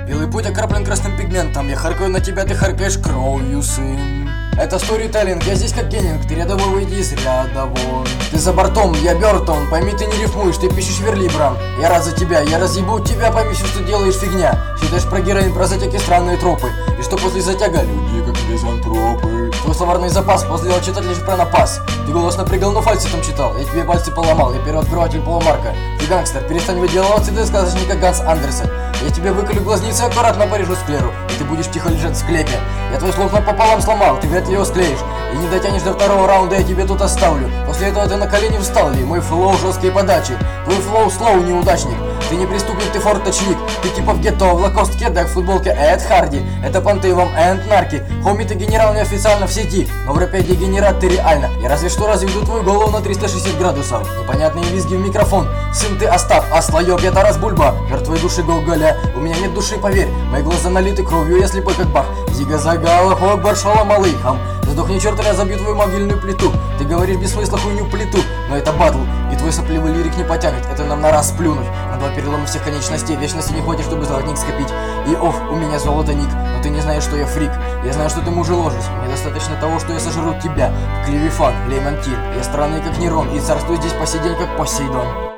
Белый путь окроплен красным пигментом. Я харкаю на тебя, ты харкаешь кровью, сын. Это сторителлинг, я здесь как Геннинг. Ты рядовой, выйди из ряда вон. Ты за бортом, я Бёртон. Пойми, ты не рифмуешь, ты пишешь верлибром. Я рад за тебя, я разъебу тебя. Пойми, все, что делаешь, фигня. Считаешь про героин, про затяги, странные тропы. И что после затяга люди как мизантропы. Твой словарный запас позволял читать лишь про напас. Ты голос напрягал, но фальцетом читал. Я тебе пальцы поломал, я первооткрыватель полумарка. Ты гангстер, перестань выделываться, ты сказочник как Ганс Андерсен. Я тебе выколю глазницы, аккуратно порежу склеру. И ты будешь тихо лежать в склепе. Я твой слух напополам сломал, ты вряд ли его склеишь. И не дотянешь до второго раунда, я тебе тут оставлю. После этого ты на колени встал ли? Мой флоу жесткие подачи. Твой флоу слоу, неудачник. Ты не преступник, ты форточник. Ты типа в гетто, в лакост кедах, в футболке Эд Харди. Это понты вам Энд Нарки. Хоми, ты генерал неофициально в сети. Но в рэпе дегенерат ты реально. Я разве что разведу твою голову на 360 градусов. Непонятные визги в микрофон. Сын ты Остап, а слоёк я Тарас Бульба. Мертвой души Гоголя. У меня нет души, поверь. Мои глаза налиты кровью, я слепой как Бах. Зига Загала, Хогбар, Шалом Алейхам. Сдохни, черт, я забью твою могильную плиту. Ты говоришь без смысла хуйню плиту. Но это батл, и твой сопливый лирик не потянет. Это нам на раз плюнуть. На два перелома всех конечностей. Вечности не хватит, чтобы золотник скопить. И ох, у меня золото ник. Но ты не знаешь, что я фрик. Я знаю, что ты мужеложец. Мне достаточно того, что я сожру тебя. Клевифан, Леймон Кин. Я странный как Нерон. И царствую здесь по сей день как Посейдон.